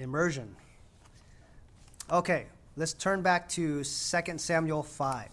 immersion. Okay, let's turn back to 2 Samuel 5.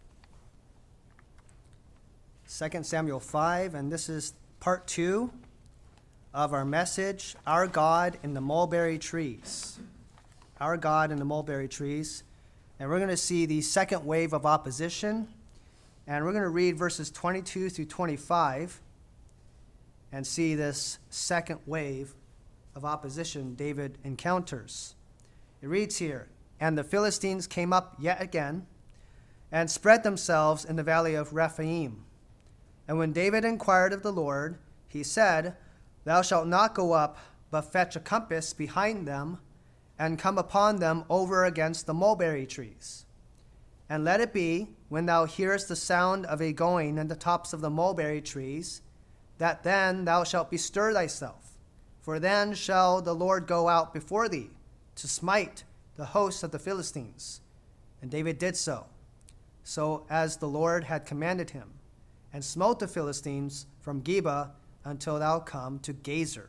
2 Samuel 5, and this is part 2 of our message, Our God in the Mulberry Trees. Our God in the Mulberry Trees. And we're going to see the second wave of opposition. And we're going to read verses 22 through 25 and see this second wave of opposition David encounters. It reads here, "And the Philistines came up yet again and spread themselves in the valley of Rephaim. And when David inquired of the Lord, he said, Thou shalt not go up, but fetch a compass behind them, and come upon them over against the mulberry trees. And let it be, when thou hearest the sound of a going in the tops of the mulberry trees, that then thou shalt bestir thyself. For then shall the Lord go out before thee, to smite the hosts of the Philistines. And David did so as the Lord had commanded him, and smote the Philistines from Geba until thou come to Gazer."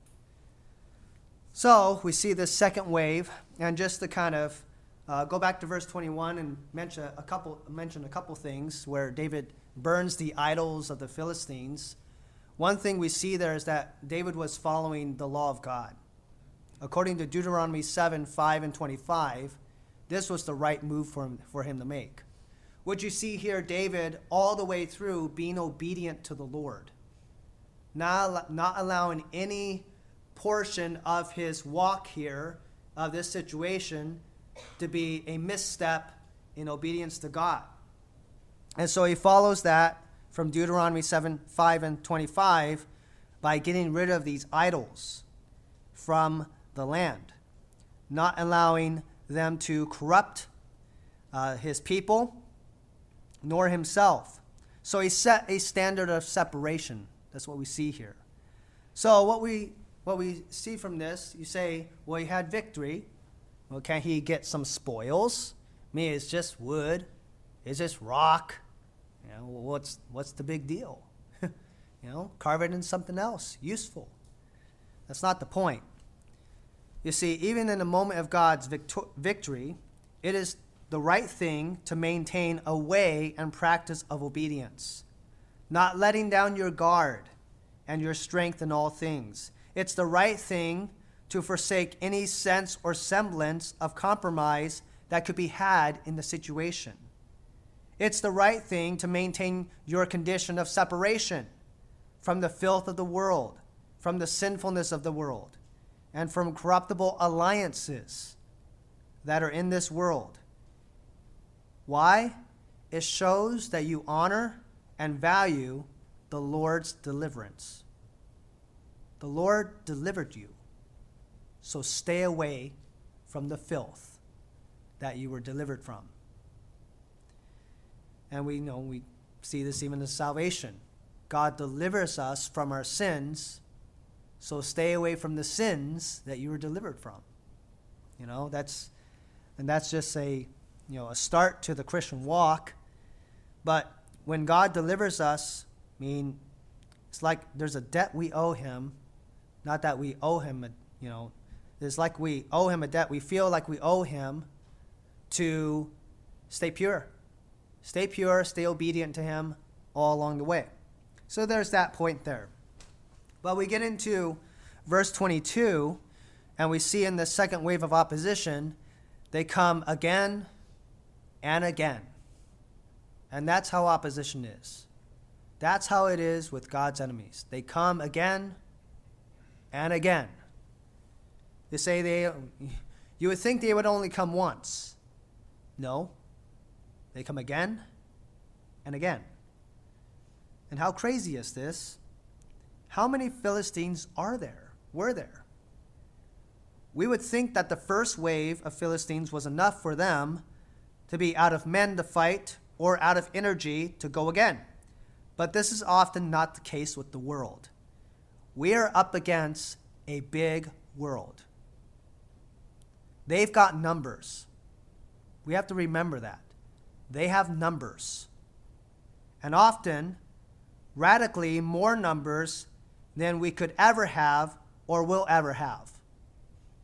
So we see this second wave, and just to kind of go back to verse 21 and mention a couple things where David burns the idols of the Philistines. One thing we see there is that David was following the law of God. According to Deuteronomy 7, 5, and 25, this was the right move for him to make. What you see here, David, all the way through being obedient to the Lord, not allowing any portion of his walk here, of this situation, to be a misstep in obedience to God. And so he follows that from Deuteronomy 7, 5, and 25 by getting rid of these idols from the land, not allowing them to corrupt his people, nor himself. So he set a standard of separation. That's what we see here. So what we see from this, you say, well, he had victory. Well, can he get some spoils? I mean, it's just wood. It's just rock. What's the big deal? Carve it in something else, useful. That's not the point. You see, even in the moment of God's victory, it is the right thing to maintain a way and practice of obedience, not letting down your guard and your strength in all things. It's the right thing to forsake any sense or semblance of compromise that could be had in the situation. It's the right thing to maintain your condition of separation from the filth of the world, from the sinfulness of the world, and from corruptible alliances that are in this world. Why? It shows that you honor and value the Lord's deliverance. The Lord delivered you, so stay away from the filth that you were delivered from. And we see this even in salvation. God delivers us from our sins, so stay away from the sins that you were delivered from. That's just a start to the Christian walk. But when God delivers us, it's like there's a debt we owe him. Not that we owe him, it's like we owe him a debt. We feel like we owe him to stay pure. Stay pure, stay obedient to him all along the way. So there's that point there. But we get into verse 22, and we see in the second wave of opposition, they come again and again. And that's how opposition is. That's how it is with God's enemies. They come again and again. You say you would think they would only come once. No. They come again and again. And how crazy is this? How many Philistines were there? We would think that the first wave of Philistines was enough for them to be out of men to fight or out of energy to go again. But this is often not the case with the world. We are up against a big world. They've got numbers. We have to remember that. They have numbers. And often, radically more numbers than we could ever have or will ever have.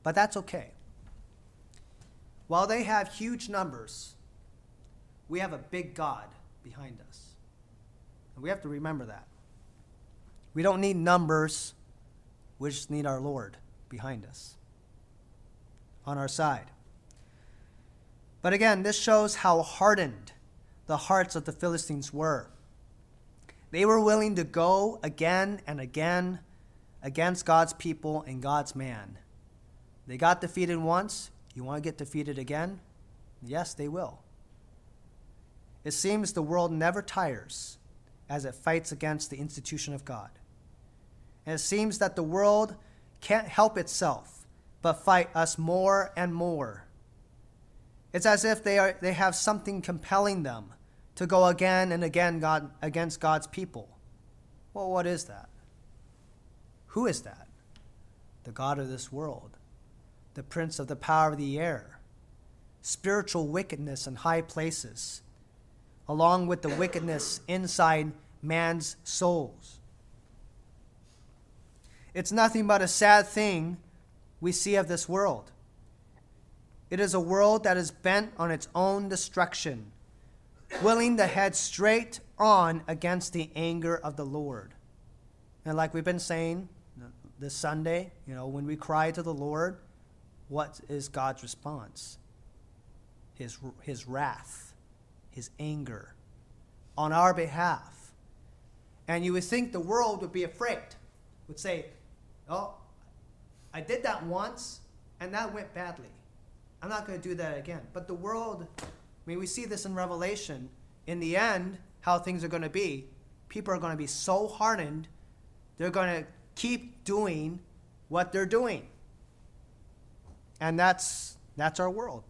But that's okay. While they have huge numbers, we have a big God behind us. And we have to remember that. We don't need numbers. We just need our Lord behind us, on our side. But again, this shows how hardened the hearts of the Philistines were. They were willing to go again and again against God's people and God's man. They got defeated once. You want to get defeated again? Yes, they will. It seems the world never tires as it fights against the institution of God. And it seems that the world can't help itself but fight us more and more. It's as if they have something compelling them to go again and again against God's people. Well, what is that? Who is that? The God of this world, the prince of the power of the air, spiritual wickedness in high places, along with the wickedness inside man's souls. It's nothing but a sad thing we see of this world. It is a world that is bent on its own destruction, willing to head straight on against the anger of the Lord. And like we've been saying this Sunday, when we cry to the Lord, what is God's response? His wrath, his anger on our behalf. And you would think the world would be afraid, would say, oh, I did that once and that went badly. I'm not going to do that again. But the world, we see this in Revelation. In the end, how things are going to be, people are going to be so hardened, they're going to keep doing what they're doing. And that's our world.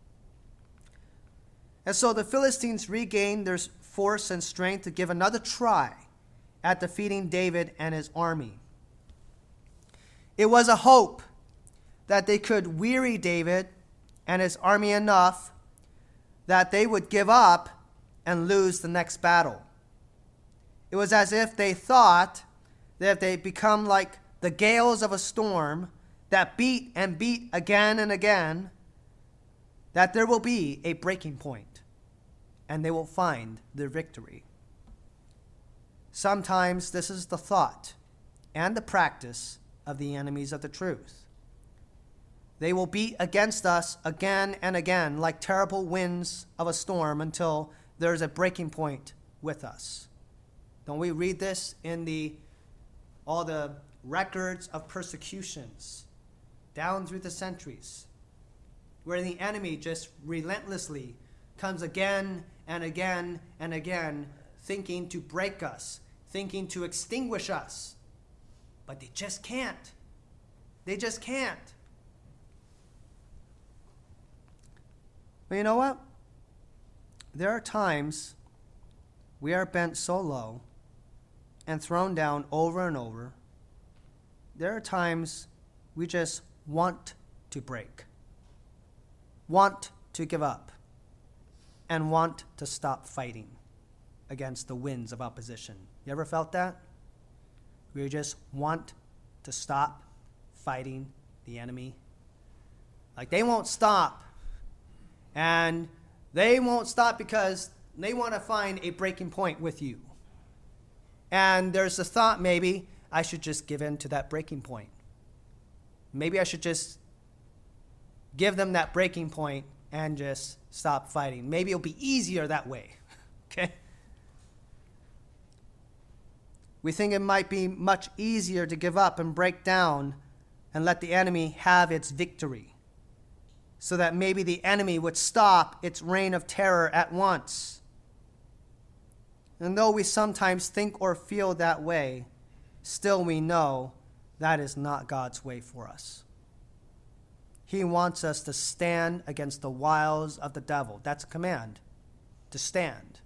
And so the Philistines regained their force and strength to give another try at defeating David and his army. It was a hope that they could weary David and his army enough that they would give up and lose the next battle. It was as if they thought that if they become like the gales of a storm that beat and beat again and again, that there will be a breaking point and they will find their victory. Sometimes this is the thought and the practice of the enemies of the truth. They will beat against us again and again like terrible winds of a storm until there's a breaking point with us. Don't we read this in all the records of persecutions down through the centuries, where the enemy just relentlessly comes again and again and again, thinking to break us, thinking to extinguish us. But they just can't. They just can't. But you know what? There are times we are bent so low and thrown down over and over. There are times we just want to break, want to give up, and want to stop fighting against the winds of opposition. You ever felt that? We just want to stop fighting the enemy. Like they won't stop. And they won't stop because they want to find a breaking point with you. And there's a thought, maybe I should just give in to that breaking point. Maybe I should just give them that breaking point and just stop fighting. Maybe it'll be easier that way. Okay? We think it might be much easier to give up and break down and let the enemy have its victory, so that maybe the enemy would stop its reign of terror at once. And though we sometimes think or feel that way, still we know that is not God's way for us. He wants us to stand against the wiles of the devil. That's a command, to stand.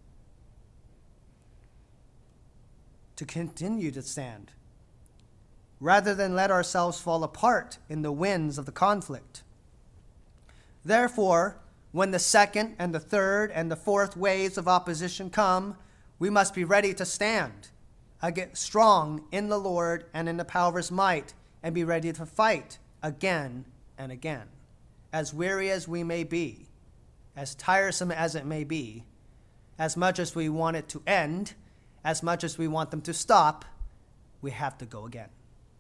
To continue to stand, rather than let ourselves fall apart in the winds of the conflict. Therefore, when the second and the third and the fourth waves of opposition come, we must be ready to stand, strong in the Lord and in the power of his might, and be ready to fight again and again. As weary as we may be, as tiresome as it may be, as much as we want it to end, as much as we want them to stop, we have to go again.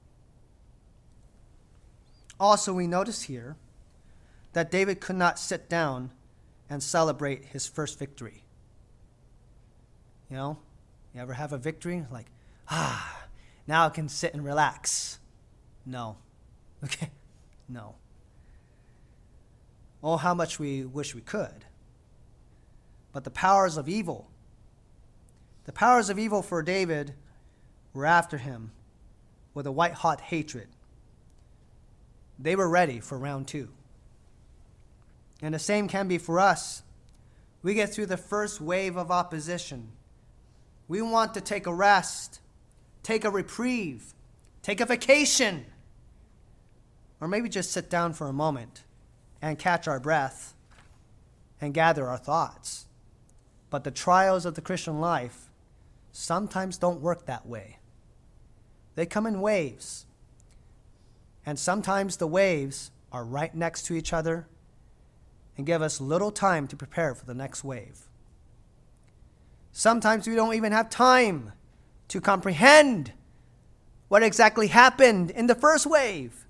Also, we notice here that David could not sit down and celebrate his first victory. You know, you ever have a victory? Like, now I can sit and relax. No. Okay? No. Oh, how much we wish we could. But the powers of evil for David were after him with a white-hot hatred. They were ready for round 2. And the same can be for us. We get through the first wave of opposition. We want to take a rest, take a reprieve, take a vacation, or maybe just sit down for a moment and catch our breath and gather our thoughts. But the trials of the Christian life sometimes don't work that way. They come in waves. And sometimes the waves are right next to each other and give us little time to prepare for the next wave. Sometimes we don't even have time to comprehend what exactly happened in the first wave.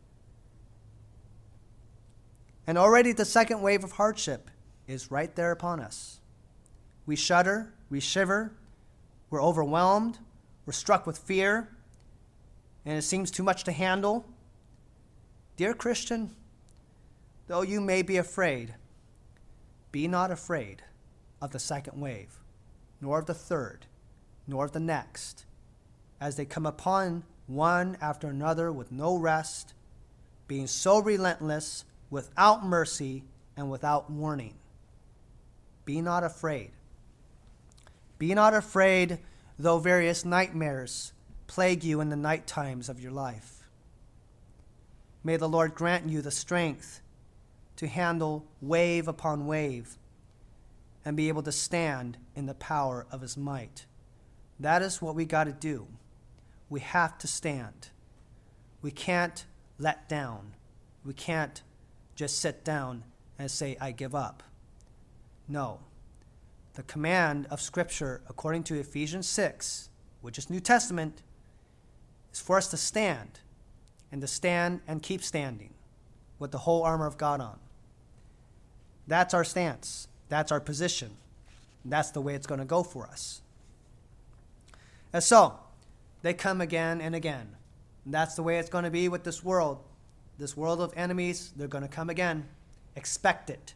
And already the second wave of hardship is right there upon us. We shudder, we shiver, we're overwhelmed, we're struck with fear, and it seems too much to handle. Dear Christian, though you may be afraid, be not afraid of the second wave, nor of the third, nor of the next, as they come upon one after another with no rest, being so relentless, without mercy, and without warning. Be not afraid. Be not afraid, though various nightmares plague you in the night times of your life. May the Lord grant you the strength to handle wave upon wave and be able to stand in the power of his might. That is what we got to do. We have to stand. We can't let down. We can't just sit down and say, I give up. No. The command of Scripture, according to Ephesians 6, which is New Testament, is for us to stand, and to stand and keep standing with the whole armor of God on. That's our stance. That's our position. That's the way it's going to go for us. And so, they come again and again. And that's the way it's going to be with this world. This world of enemies, they're going to come again. Expect it.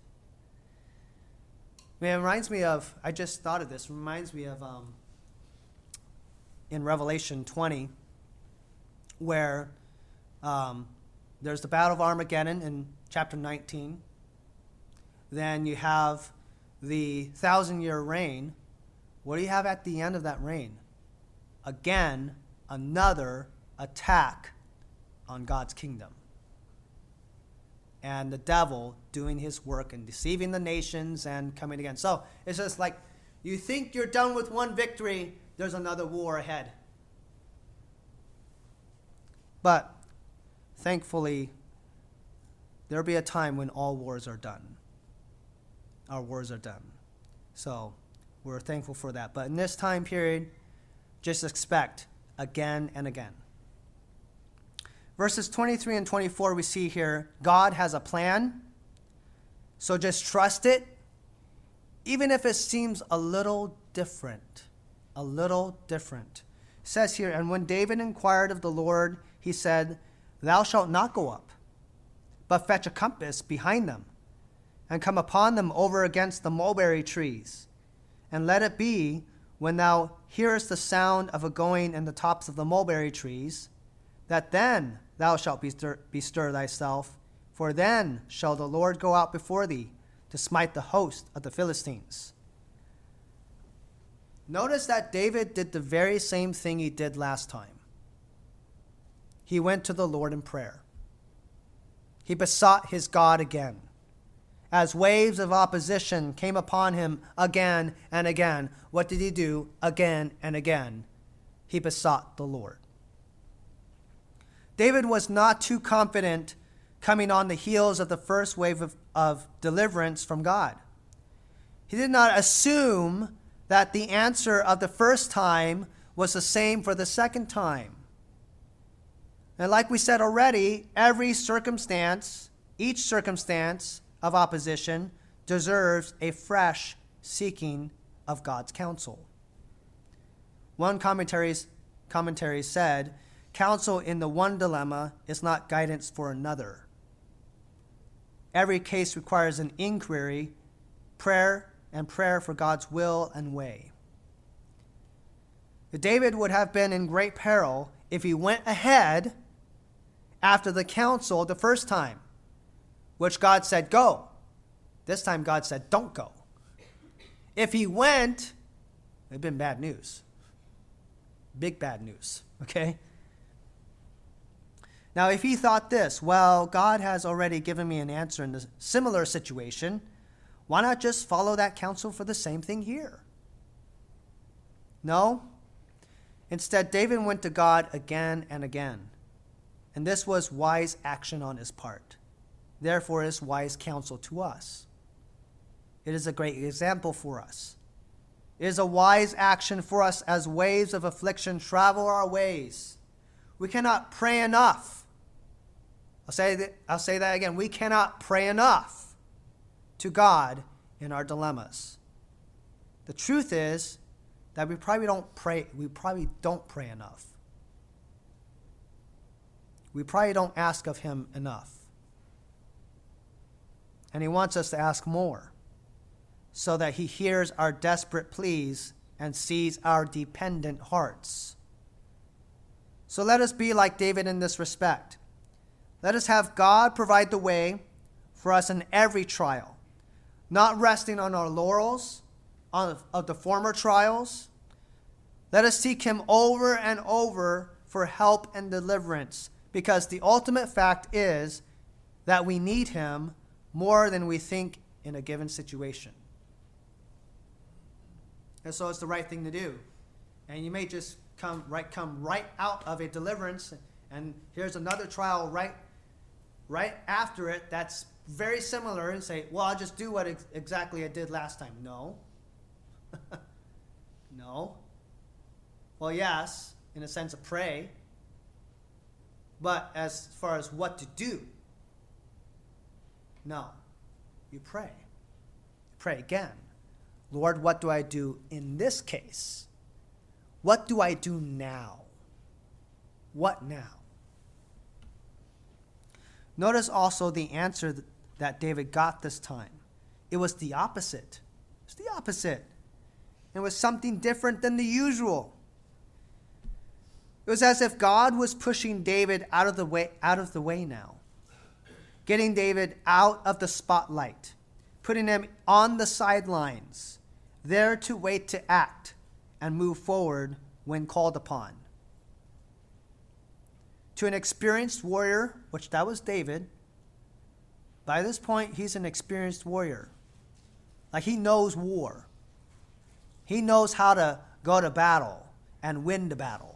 It reminds me of, I just thought of this, reminds me of in Revelation 20, where there's the Battle of Armageddon in chapter 19. Then you have the 1,000-year reign. What do you have at the end of that reign? Again, another attack on God's kingdom. And the devil doing his work and deceiving the nations and coming again. So it's just like, you think you're done with one victory, there's another war ahead. But thankfully, there'll be a time when all wars are done. Our wars are done. So we're thankful for that. But in this time period, just expect again and again. Verses 23 and 24, we see here, God has a plan. So just trust it, even if it seems a little different. A little different. It says here, and when David inquired of the Lord, he said, Thou shalt not go up, but fetch a compass behind them, and come upon them over against the mulberry trees. And let it be, when thou hearest the sound of a going in the tops of the mulberry trees, that then thou shalt bestir thyself, for then shall the Lord go out before thee to smite the host of the Philistines. Notice that David did the very same thing he did last time. He went to the Lord in prayer. He besought his God again. As waves of opposition came upon him again and again, what did he do again and again? He besought the Lord. David was not too confident coming on the heels of the first wave of deliverance from God. He did not assume that the answer of the first time was the same for the second time. And like we said already, each circumstance of opposition deserves a fresh seeking of God's counsel. One commentary said, counsel in the one dilemma is not guidance for another. Every case requires an inquiry, prayer for God's will and way. David would have been in great peril if he went ahead after the counsel the first time, which God said, go. This time God said, don't go. If he went, it'd been bad news. Big bad news, okay? Now, if he thought this, well, God has already given me an answer in a similar situation, why not just follow that counsel for the same thing here? No. Instead, David went to God again and again. And this was wise action on his part. Therefore, it is wise counsel to us. It is a great example for us. It is a wise action for us as waves of affliction travel our ways. We cannot pray enough. I'll say that again. We cannot pray enough to God in our dilemmas. The truth is that we probably don't pray enough. We probably don't ask of him enough. And he wants us to ask more, so that he hears our desperate pleas and sees our dependent hearts. So let us be like David in this respect. Let us have God provide the way for us in every trial, not resting on our laurels of the former trials. Let us seek him over and over for help and deliverance, because the ultimate fact is that we need him more than we think in a given situation. And so it's the right thing to do. And you may just come right out of a deliverance, and here's another trial right after it that's very similar, and say, well, I'll just do what exactly I did last time. No. No. Well, yes, in a sense of pray. But as far as what to do, no. You pray. Pray again. Lord, what do I do in this case? What do I do now? What now? Notice also the answer that David got this time. It was the opposite. It's the opposite. It was something different than the usual. It was as if God was pushing David out of the way now. Getting David out of the spotlight. Putting him on the sidelines. There to wait to act and move forward when called upon. To an experienced warrior, which that was David, by this point he's an experienced warrior. Like, he knows war. He knows how to go to battle and win the battle.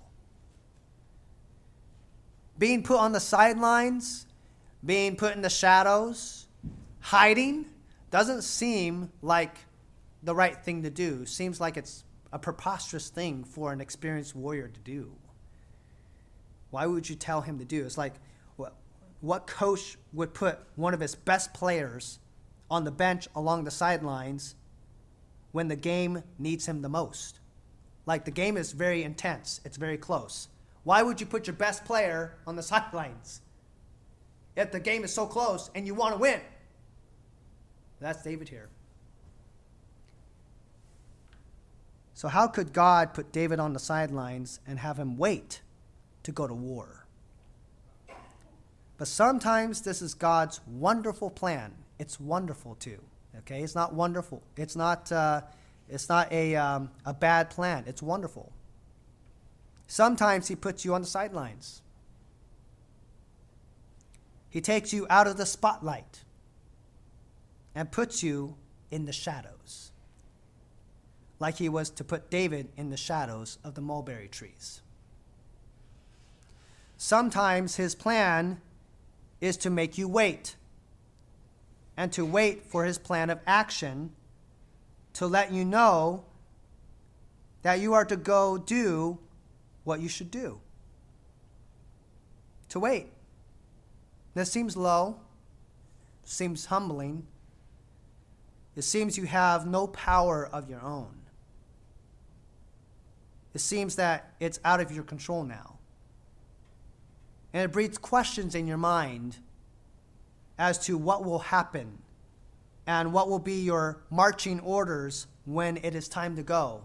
Being put on the sidelines, being put in the shadows, hiding, doesn't seem like the right thing to do. Seems like it's a preposterous thing for an experienced warrior to do. Why would you tell him to do? It's like, what coach would put one of his best players on the bench along the sidelines when the game needs him the most? Like, the game is very intense. It's very close. Why would you put your best player on the sidelines if the game is so close and you want to win? That's David here. So how could God put David on the sidelines and have him wait to go to war? But sometimes this is God's wonderful plan. It's wonderful too. Okay, it's not wonderful. It's not a bad plan. It's wonderful. Sometimes he puts you on the sidelines. He takes you out of the spotlight and puts you in the shadows, like he was to put David in the shadows of the mulberry trees. sometimes his plan is to make you wait, and to wait for his plan of action to let you know that you are to go do what you should do. To wait. This seems low, seems humbling. It seems you have no power of your own. It seems that it's out of your control now. And it breeds questions in your mind as to what will happen and what will be your marching orders when it is time to go.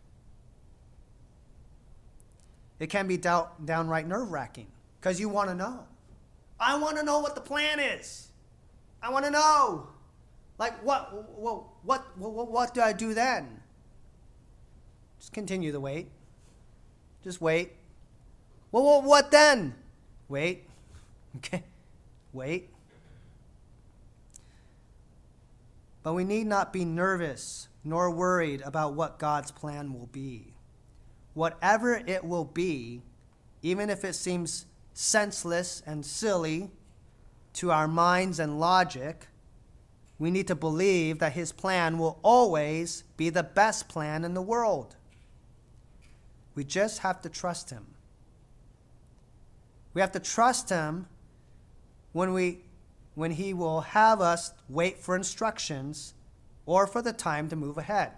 It can be downright nerve-wracking because you want to know. I want to know what the plan is. I want to know. Like, what do I do then? Just continue to wait. Just wait. Well, what then? Wait. Okay. Wait. But we need not be nervous nor worried about what God's plan will be. Whatever it will be, even if it seems senseless and silly to our minds and logic, we need to believe that his plan will always be the best plan in the world. We just have to trust him. We have to trust him when he will have us wait for instructions or for the time to move ahead.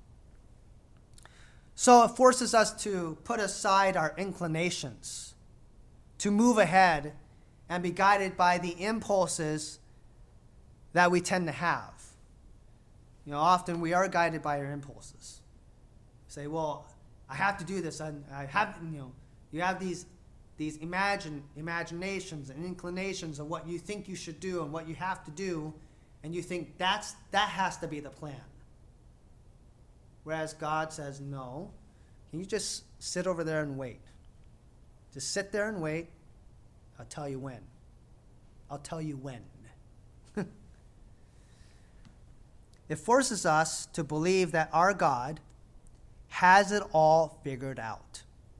So it forces us to put aside our inclinations, to move ahead and be guided by the impulses that we tend to have. Often we are guided by our impulses. Say, well, I have to do this, and I have, you have these imaginations and inclinations of what you think you should do and what you have to do, and you think that has to be the plan. Whereas God says, no, can you just sit over there and wait? Just sit there and wait. I'll tell you when. I'll tell you when. It forces us to believe that our God has it all figured out.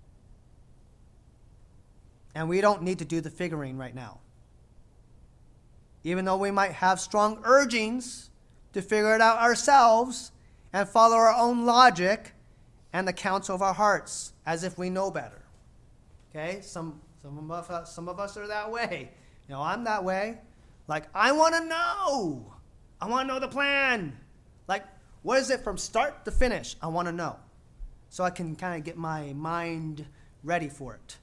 And we don't need to do the figuring right now. Even though we might have strong urgings to figure it out ourselves and follow our own logic and the counsel of our hearts as if we know better. Okay? Some of us are that way. I'm that way. Like, I want to know. I want to know the plan. Like, what is it from start to finish? I want to know. So I can kind of get my mind ready for it.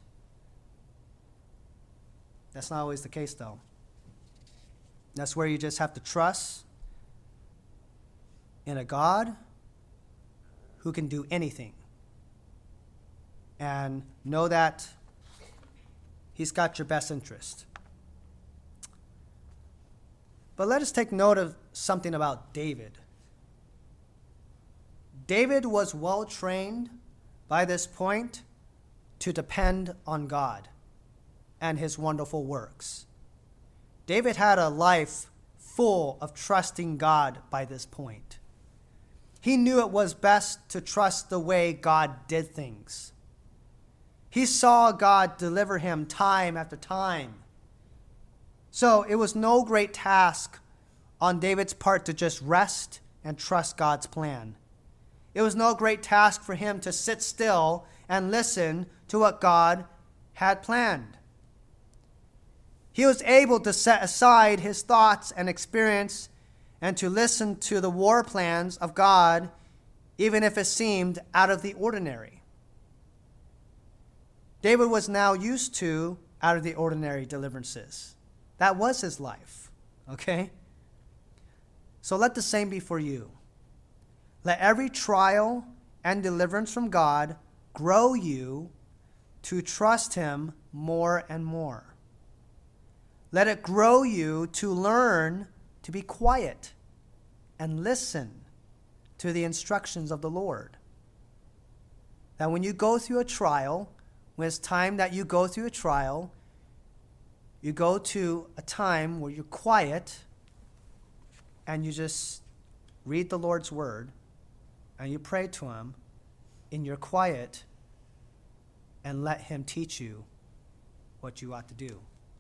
That's not always the case, though. That's where you just have to trust in a God who can do anything. And know that he's got your best interest. But let us take note of something about David. David was well trained by this point to depend on God and his wonderful works. David had a life full of trusting God by this point. He knew it was best to trust the way God did things. He saw God deliver him time after time. So it was no great task on David's part to just rest and trust God's plan. It was no great task for him to sit still and listen to what God had planned. He was able to set aside his thoughts and experience and to listen to the war plans of God, even if it seemed out of the ordinary. David was now used to out of the ordinary deliverances. That was his life, okay? So let the same be for you. Let every trial and deliverance from God grow you to trust him more and more. Let it grow you to learn to be quiet and listen to the instructions of the Lord. That when you go through a trial, when it's time that you go through a trial, you go to a time where you're quiet and you just read the Lord's word and you pray to him in your quiet and let him teach you what you ought to do.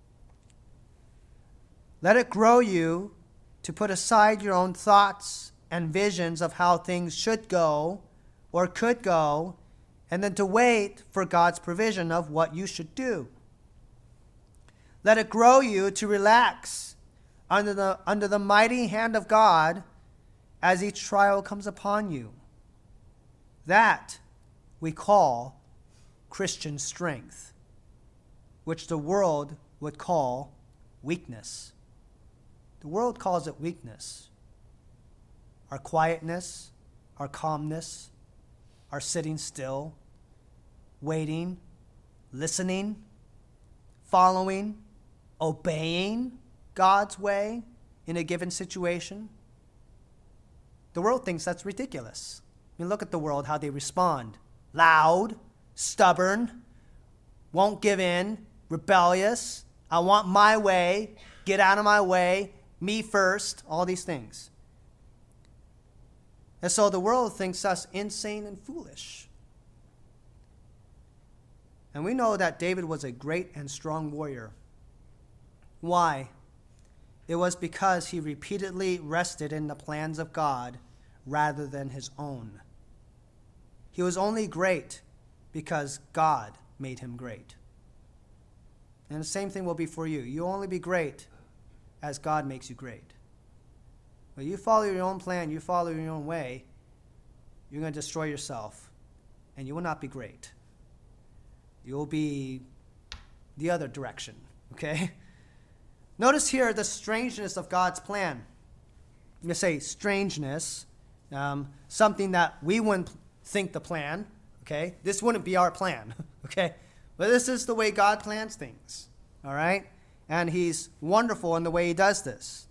Let it grow you to put aside your own thoughts and visions of how things should go or could go, and then to wait for God's provision of what you should do. Let it grow you to relax under the mighty hand of God as each trial comes upon you. That we call Christian strength, which the world would call weakness. The world calls it weakness. Our quietness, our calmness, our sitting still, waiting, listening, following, obeying God's way in a given situation. The world thinks that's ridiculous. I mean, look at the world, how they respond. Loud, stubborn, won't give in, rebellious, I want my way, get out of my way, me first, all these things. And so the world thinks us insane and foolish. And we know that David was a great and strong warrior. Why? It was because he repeatedly rested in the plans of God rather than his own. He was only great because God made him great. And the same thing will be for you. You'll only be great as God makes you great. When you follow your own plan, you follow your own way, you're going to destroy yourself, and you will not be great. You'll be the other direction, okay? Notice here the strangeness of God's plan. I'm going to say strangeness, something that we wouldn't think the plan, okay? This wouldn't be our plan, okay? But this is the way God plans things, all right? And he's wonderful in the way he does this.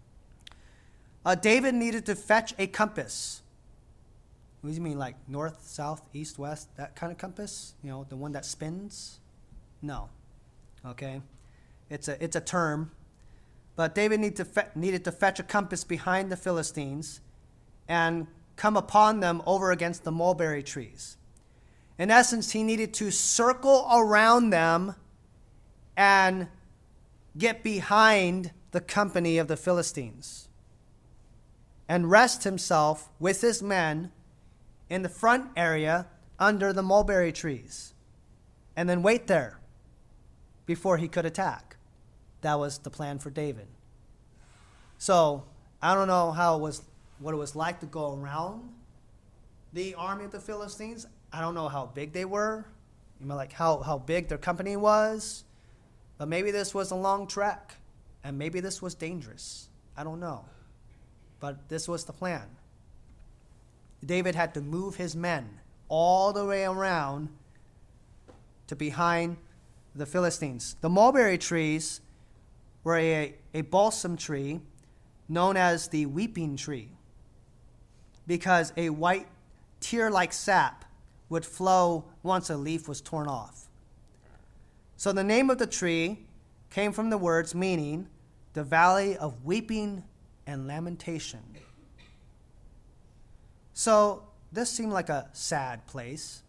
David needed to fetch a compass. What do you mean, like north, south, east, west, that kind of compass? You know, the one that spins? No. Okay? It's a term. But David needed to fetch a compass behind the Philistines and come upon them over against the mulberry trees. In essence, he needed to circle around them and get behind the company of the Philistines and rest himself with his men in the front area under the mulberry trees and then wait there before he could attack. That was the plan for David. So I don't know what it was like to go around the army of the Philistines. I don't know how big they were, like how big their company was. But maybe this was a long trek, and maybe this was dangerous. I don't know. But this was the plan. David had to move his men all the way around to behind the Philistines. The mulberry trees were a balsam tree known as the weeping tree because a white tear-like sap would flow once a leaf was torn off. So the name of the tree came from the words meaning the valley of weeping and lamentation. So this seemed like a sad place.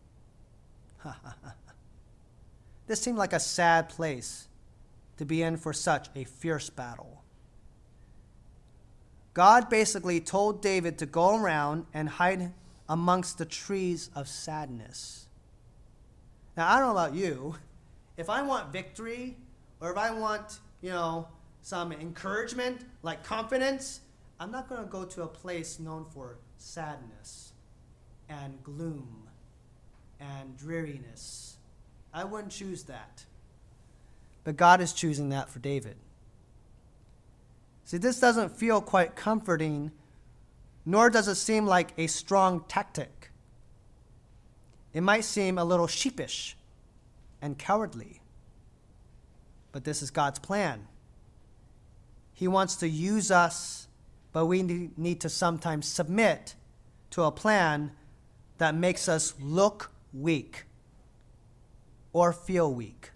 This seemed like a sad place to be in for such a fierce battle. God basically told David to go around and hide amongst the trees of sadness. Now, I don't know about you. If I want victory, or if I want, some encouragement, like confidence, I'm not going to go to a place known for sadness and gloom and dreariness. I wouldn't choose that. But God is choosing that for David. See, this doesn't feel quite comforting, nor does it seem like a strong tactic. It might seem a little sheepish and cowardly. But this is God's plan. He wants to use us, but we need to sometimes submit to a plan that makes us look weak or feel weak.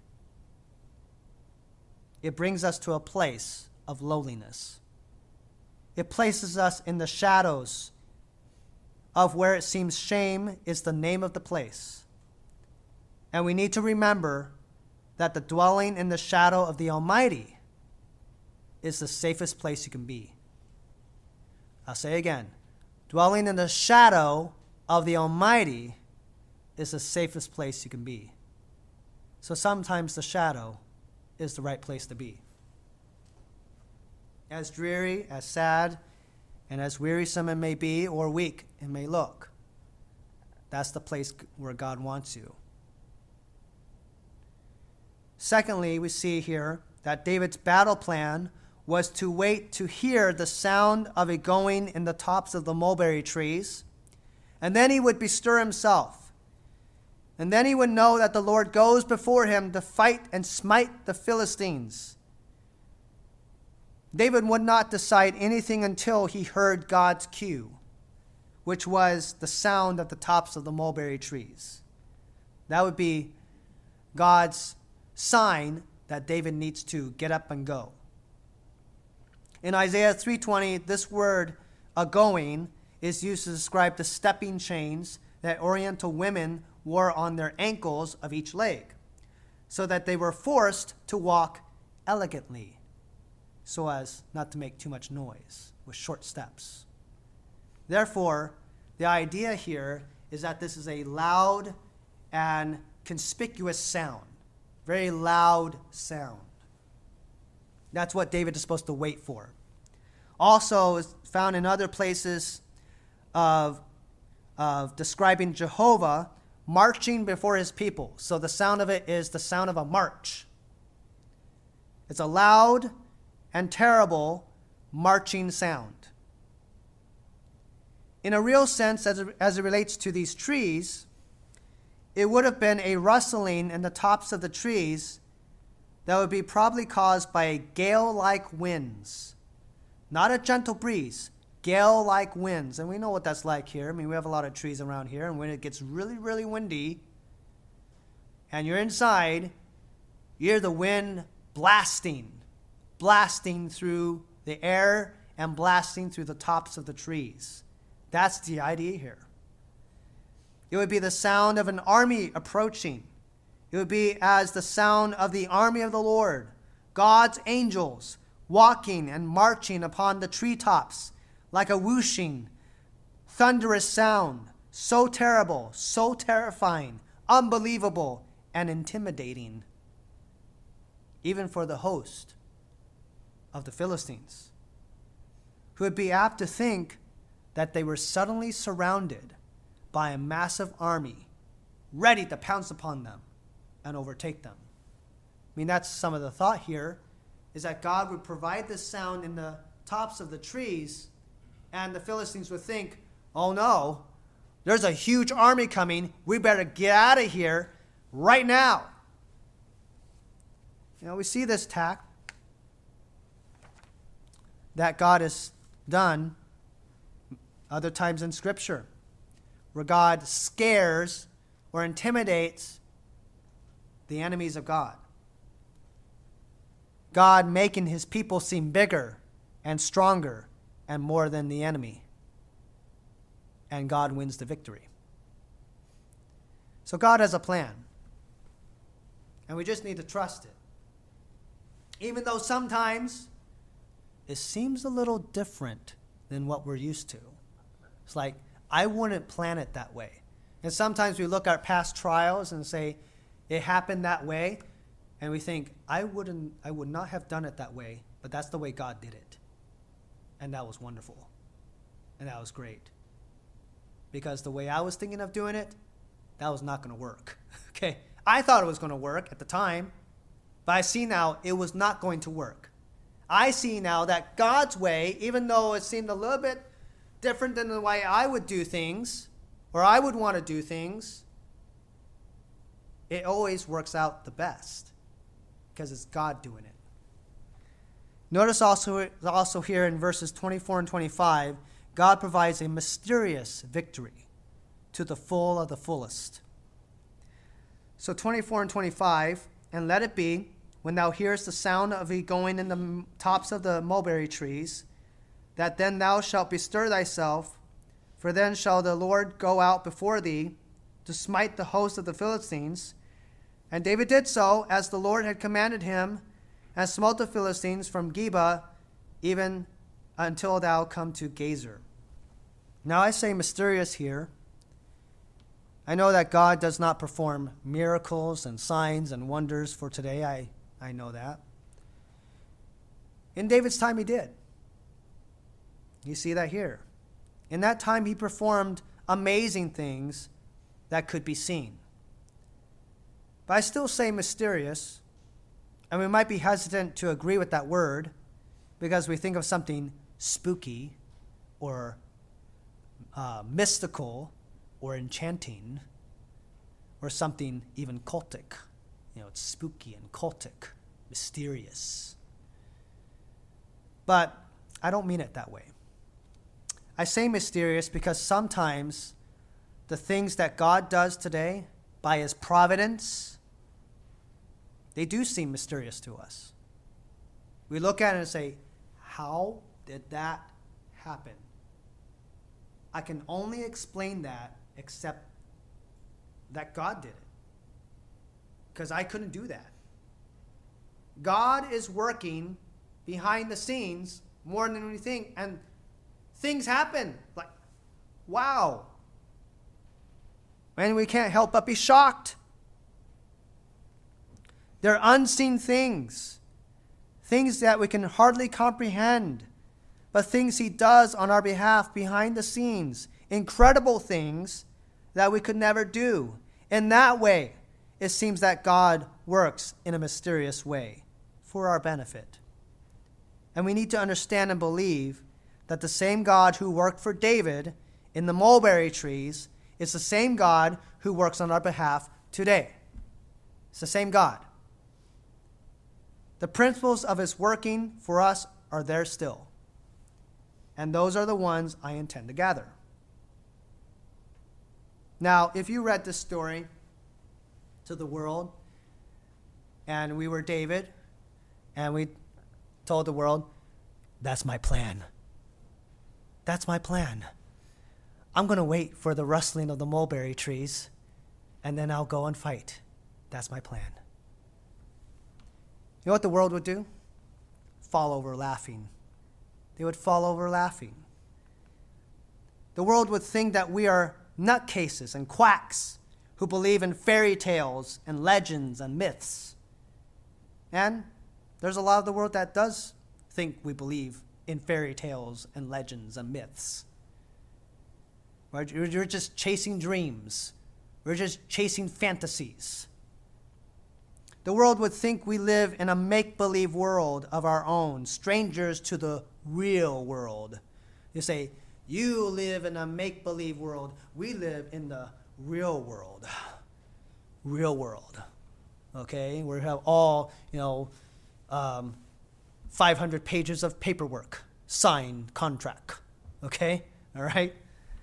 It brings us to a place of lowliness. It places us in the shadows of where it seems shame is the name of the place. And we need to remember that the dwelling in the shadow of the Almighty is the safest place you can be. I'll say again, dwelling in the shadow of the Almighty is the safest place you can be. So sometimes the shadow is the right place to be. As dreary, as sad, and as wearisome it may be, or weak it may look, that's the place where God wants you. Secondly, we see here that David's battle plan was to wait to hear the sound of a going in the tops of the mulberry trees, and then he would bestir himself. And then he would know that the Lord goes before him to fight and smite the Philistines. David would not decide anything until he heard God's cue, which was the sound of the tops of the mulberry trees. That would be God's sign that David needs to get up and go. In Isaiah 3:20, this word, a-going, is used to describe the stepping chains that Oriental women wore on their ankles of each leg, so that they were forced to walk elegantly, so as not to make too much noise, with short steps. Therefore, the idea here is that this is a loud and conspicuous sound, very loud sound. That's what David is supposed to wait for. Also is found in other places of describing Jehovah marching before his people. So the sound of it is the sound of a march. It's a loud and terrible marching sound. In a real sense, as it relates to these trees, it would have been a rustling in the tops of the trees that would be probably caused by gale-like winds. Not a gentle breeze, gale-like winds. And we know what that's like here. I mean, we have a lot of trees around here, and when it gets really, really windy, and you're inside, you hear the wind blasting through the air and blasting through the tops of the trees. That's the idea here. It would be the sound of an army approaching. It would be as the sound of the army of the Lord, God's angels walking and marching upon the treetops like a whooshing, thunderous sound, so terrible, so terrifying, unbelievable, and intimidating, even for the host of the Philistines, who would be apt to think that they were suddenly surrounded by a massive army ready to pounce upon them and overtake them. I mean, that's some of the thought here, is that God would provide this sound in the tops of the trees, and the Philistines would think, oh no, there's a huge army coming. We better get out of here right now. You know, we see this tact that God has done other times in Scripture, where God scares or intimidates the enemies of God. God making his people seem bigger and stronger and more than the enemy. And God wins the victory. So God has a plan. And we just need to trust it. Even though sometimes it seems a little different than what we're used to. It's like, I wouldn't plan it that way. And sometimes we look at past trials and say, it happened that way. And we think, I would not have done it that way, but that's the way God did it. And that was wonderful. And that was great. Because the way I was thinking of doing it, that was not going to work. Okay, I thought it was going to work at the time, but I see now it was not going to work. I see now that God's way, even though it seemed a little bit different than the way I would do things, or I would want to do things, it always works out the best because it's God doing it. Notice also here in verses 24 and 25, God provides a mysterious victory to the full of the fullest. So 24 and 25, and let it be, when thou hearest the sound of a going in the tops of the mulberry trees, that then thou shalt bestir thyself, for then shall the Lord go out before thee to smite the host of the Philistines, And David did so as the Lord had commanded him, and smote the Philistines from Geba even until thou come to Gazer. Now I say mysterious here. I know that God does not perform miracles and signs and wonders for today. I know that. In David's time he did. You see that here. In that time he performed amazing things that could be seen. But I still say mysterious, and we might be hesitant to agree with that word because we think of something spooky or mystical or enchanting or something even cultic. It's spooky and cultic, mysterious. But I don't mean it that way. I say mysterious because sometimes the things that God does today by his providence, they do seem mysterious to us. We look at it and say, how did that happen? I can only explain that except that God did it. Because I couldn't do that. God is working behind the scenes more than we think, and things happen. Like, wow. And we can't help but be shocked. They're unseen things. Things that we can hardly comprehend. But things he does on our behalf behind the scenes. Incredible things that we could never do. In that way, it seems that God works in a mysterious way for our benefit. And we need to understand and believe that the same God who worked for David in the mulberry trees is the same God who works on our behalf today. It's the same God. The principles of his working for us are there still. And those are the ones I intend to gather. Now, if you read this story to the world, and we were David, and we told the world, that's my plan. That's my plan. I'm going to wait for the rustling of the mulberry trees, and then I'll go and fight. That's my plan. You know what the world would do? Fall over laughing. They would fall over laughing. The world would think that we are nutcases and quacks who believe in fairy tales and legends and myths. And there's a lot of the world that does think we believe in fairy tales and legends and myths. We're just chasing dreams. We're just chasing fantasies. The world would think we live in a make-believe world of our own, strangers to the real world. You say, you live in a make-believe world. We live in the real world. Real world. Okay? We have all, 500 pages of paperwork, signed contract. Okay? All right?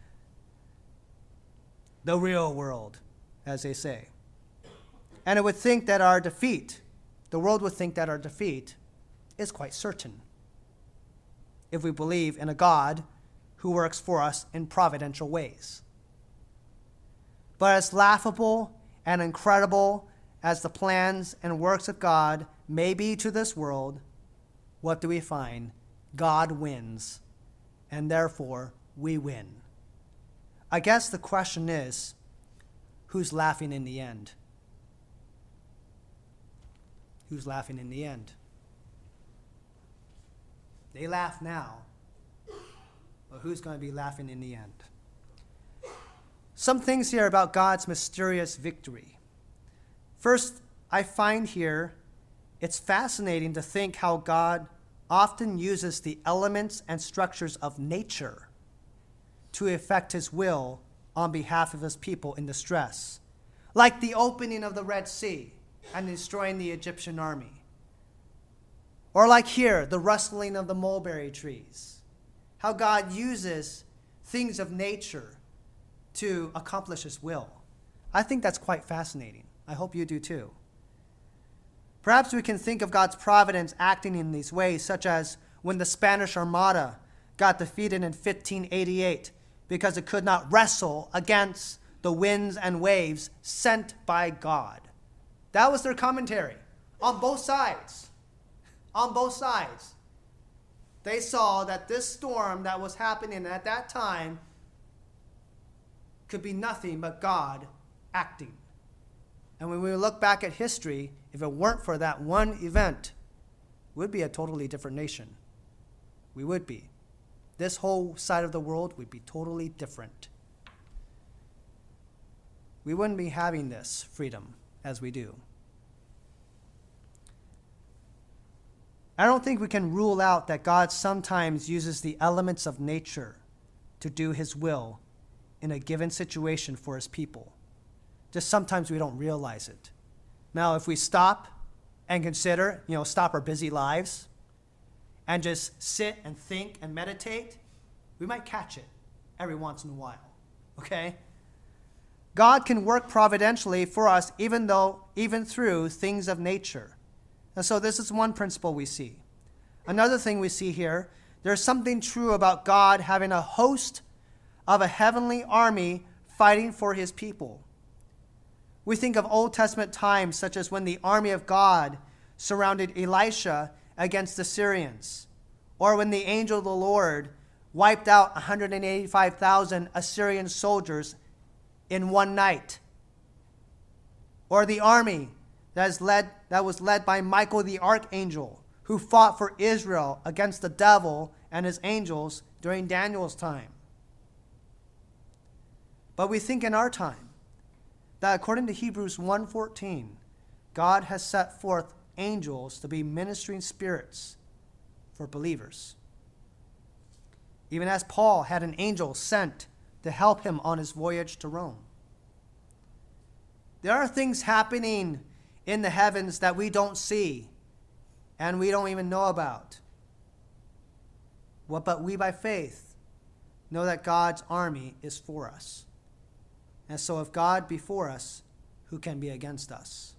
The real world, as they say. And it would think that our defeat, the world would think that our defeat is quite certain if we believe in a God who works for us in providential ways. But as laughable and incredible as the plans and works of God may be to this world, what do we find? God wins, and therefore we win. I guess the question is, who's laughing in the end? Who's laughing in the end? They laugh now, but who's going to be laughing in the end? Some things here about God's mysterious victory. First, I find here it's fascinating to think how God often uses the elements and structures of nature to effect his will on behalf of his people in distress, like the opening of the Red Sea and destroying the Egyptian army. Or like here, the rustling of the mulberry trees. How God uses things of nature to accomplish his will. I think that's quite fascinating. I hope you do too. Perhaps we can think of God's providence acting in these ways, such as when the Spanish Armada got defeated in 1588 because it could not wrestle against the winds and waves sent by God. That was their commentary on both sides. On both sides. They saw that this storm that was happening at that time could be nothing but God acting. And when we look back at history, if it weren't for that one event, we'd be a totally different nation. We would be. This whole side of the world would be totally different. We wouldn't be having this freedom as we do. I don't think we can rule out that God sometimes uses the elements of nature to do his will in a given situation for his people. Just sometimes we don't realize it. Now, if we stop and consider, stop our busy lives and just sit and think and meditate, we might catch it every once in a while, okay? God can work providentially for us even through things of nature. And so this is one principle we see. Another thing we see here, there's something true about God having a host of a heavenly army fighting for his people. We think of Old Testament times such as when the army of God surrounded Elisha against the Syrians, or when the angel of the Lord wiped out 185,000 Assyrian soldiers in one night, or the army that was led by Michael the archangel, who fought for Israel against the devil and his angels during Daniel's time. But we think in our time that according to Hebrews 1:14, God has set forth angels to be ministering spirits for believers. Even as Paul had an angel sent to help him on his voyage to Rome. There are things happening in the heavens that we don't see and we don't even know about. But we by faith know that God's army is for us. And so if God be for us, who can be against us?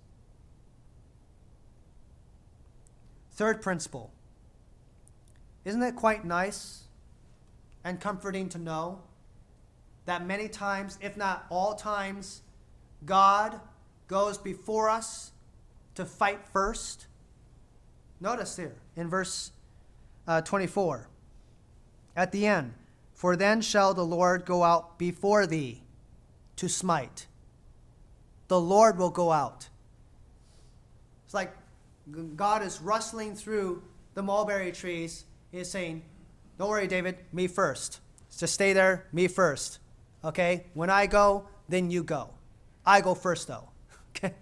Third principle. Isn't it quite nice and comforting to know that many times, if not all times, God goes before us to fight first? Notice here in verse 24, at the end, for then shall the Lord go out before thee to smite. The Lord will go out. It's like God is rustling through the mulberry trees. He is saying, don't worry, David, me first. Just stay there, me first. Okay? When I go, then you go. I go first, though. Okay?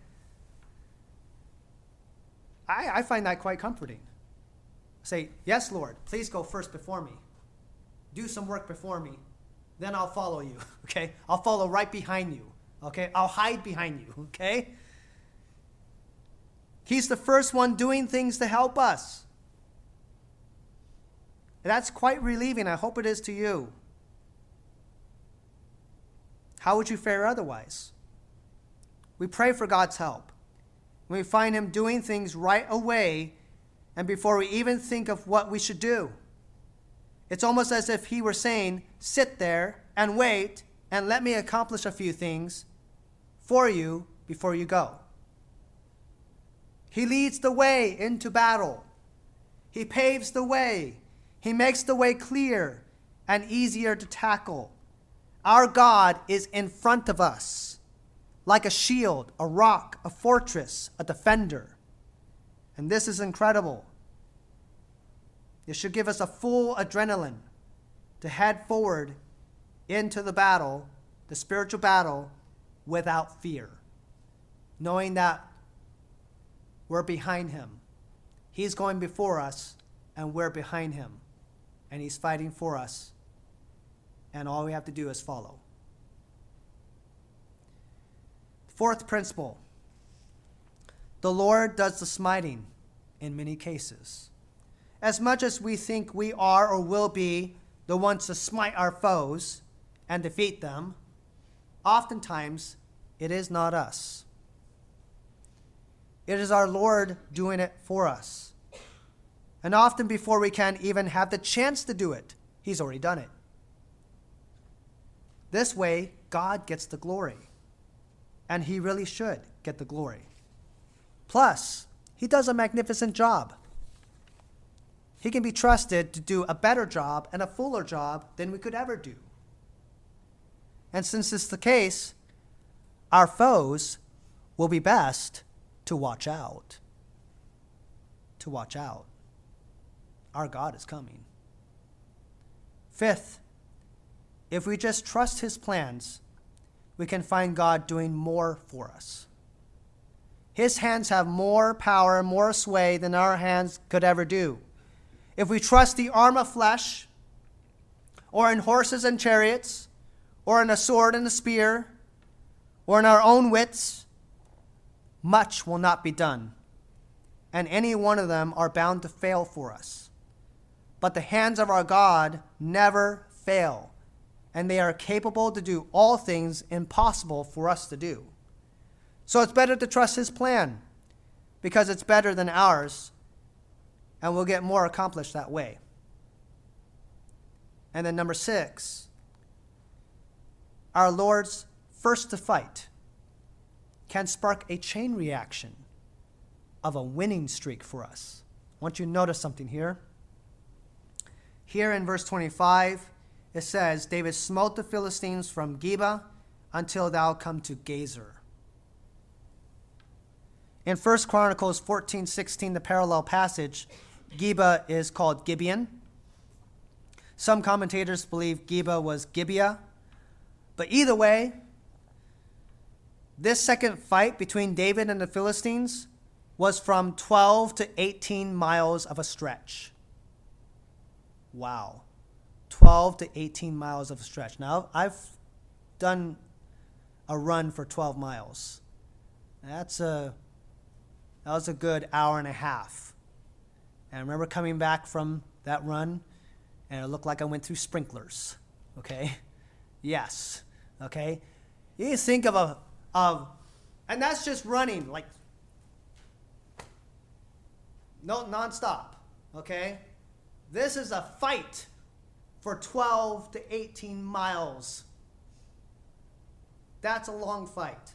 I find that quite comforting. Say, yes, Lord, please go first before me. Do some work before me. Then I'll follow you. Okay? I'll follow right behind you. Okay? I'll hide behind you. Okay? He's the first one doing things to help us. That's quite relieving. I hope it is to you. How would you fare otherwise? We pray for God's help. We find him doing things right away and before we even think of what we should do. It's almost as if he were saying, sit there and wait and let me accomplish a few things for you before you go. He leads the way into battle. He paves the way. He makes the way clear and easier to tackle. Our God is in front of us, like a shield, a rock, a fortress, a defender. And this is incredible. It should give us a full adrenaline to head forward into the battle, the spiritual battle, without fear, knowing that we're behind him. He's going before us, and we're behind him. And he's fighting for us. And all we have to do is follow. Fourth principle. The Lord does the smiting in many cases. As much as we think we are or will be the ones to smite our foes and defeat them, oftentimes it is not us. It is our Lord doing it for us. And often before we can even have the chance to do it, he's already done it. This way, God gets the glory. And he really should get the glory. Plus, he does a magnificent job. He can be trusted to do a better job and a fuller job than we could ever do. And since this is the case, our foes will be best to watch out. To watch out. Our God is coming. Fifth, if we just trust his plans, we can find God doing more for us. His hands have more power, more sway than our hands could ever do. If we trust the arm of flesh, or in horses and chariots, or in a sword and a spear, or in our own wits, much will not be done, and any one of them are bound to fail for us. But the hands of our God never fail, and they are capable to do all things impossible for us to do. So it's better to trust his plan, because it's better than ours, and we'll get more accomplished that way. And then number 6, our Lord's first to fight can spark a chain reaction of a winning streak for us. I want you to notice something here. Here in verse 25, it says, David smote the Philistines from Geba until thou come to Gezer. In 1 Chronicles 14:16, the parallel passage, Geba is called Gibeon. Some commentators believe Geba was Gibeah. But either way, this second fight between David and the Philistines was from 12 to 18 miles of a stretch. Wow. 12 to 18 miles of a stretch. Now, I've done a run for 12 miles. That was a good hour and a half. And I remember coming back from that run, and it looked like I went through sprinklers. Okay? Yes. Okay? You think of and that's just running, like, no, nonstop. Okay? This is a fight for 12 to 18 miles. That's a long fight.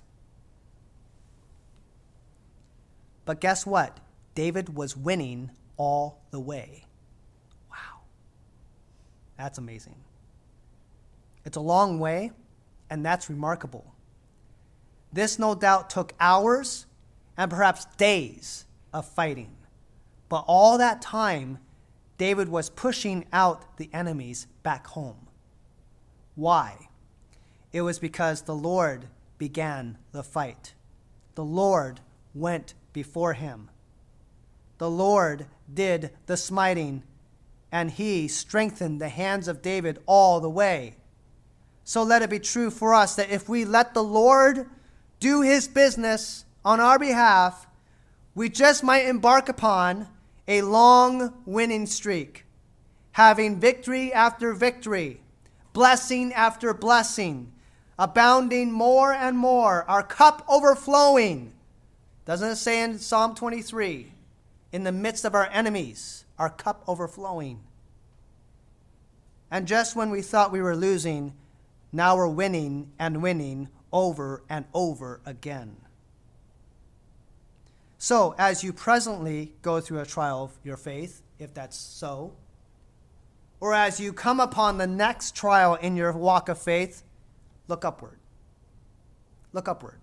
But guess what? David was winning all the way. Wow. That's amazing. It's a long way, and that's remarkable. This no doubt took hours and perhaps days of fighting. But all that time, David was pushing out the enemies back home. Why? It was because the Lord began the fight. The Lord went before him. The Lord did the smiting, and he strengthened the hands of David all the way. So let it be true for us that if we let the Lord do his business on our behalf, we just might embark upon a long winning streak, having victory after victory, blessing after blessing, abounding more and more, our cup overflowing. Doesn't it say in Psalm 23, in the midst of our enemies, our cup overflowing? And just when we thought we were losing, now we're winning and winning over and over again. So, as you presently go through a trial of your faith, if that's so, or as you come upon the next trial in your walk of faith, look upward. Look upward.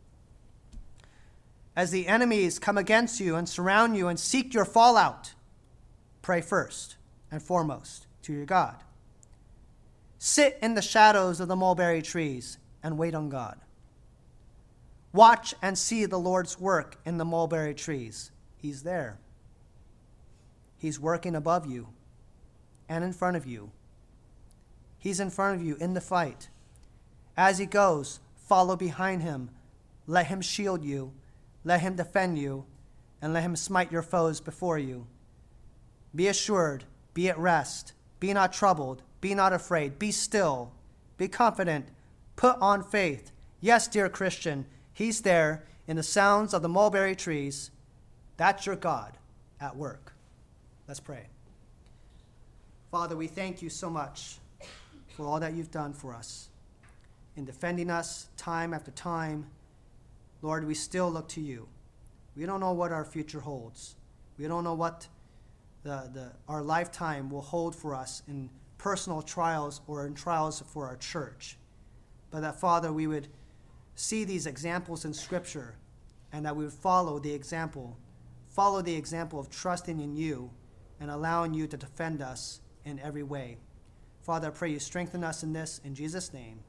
As the enemies come against you and surround you and seek your fallout, pray first and foremost to your God. Sit in the shadows of the mulberry trees and wait on God. Watch and see the Lord's work in the mulberry trees. He's there. He's working above you and in front of you. He's in front of you in the fight. As he goes, follow behind him. Let him shield you. Let him defend you. And let him smite your foes before you. Be assured. Be at rest. Be not troubled. Be not afraid. Be still. Be confident. Put on faith. Yes, dear Christian, he's there in the sounds of the mulberry trees. That's your God at work. Let's pray. Father, we thank you so much for all that you've done for us in defending us time after time. Lord, we still look to you. We don't know what our future holds. We don't know what our lifetime will hold for us in personal trials or in trials for our church. But that, Father, we would see these examples in Scripture, and that we would follow the example of trusting in you and allowing you to defend us in every way. Father, I pray you strengthen us in this in Jesus' name.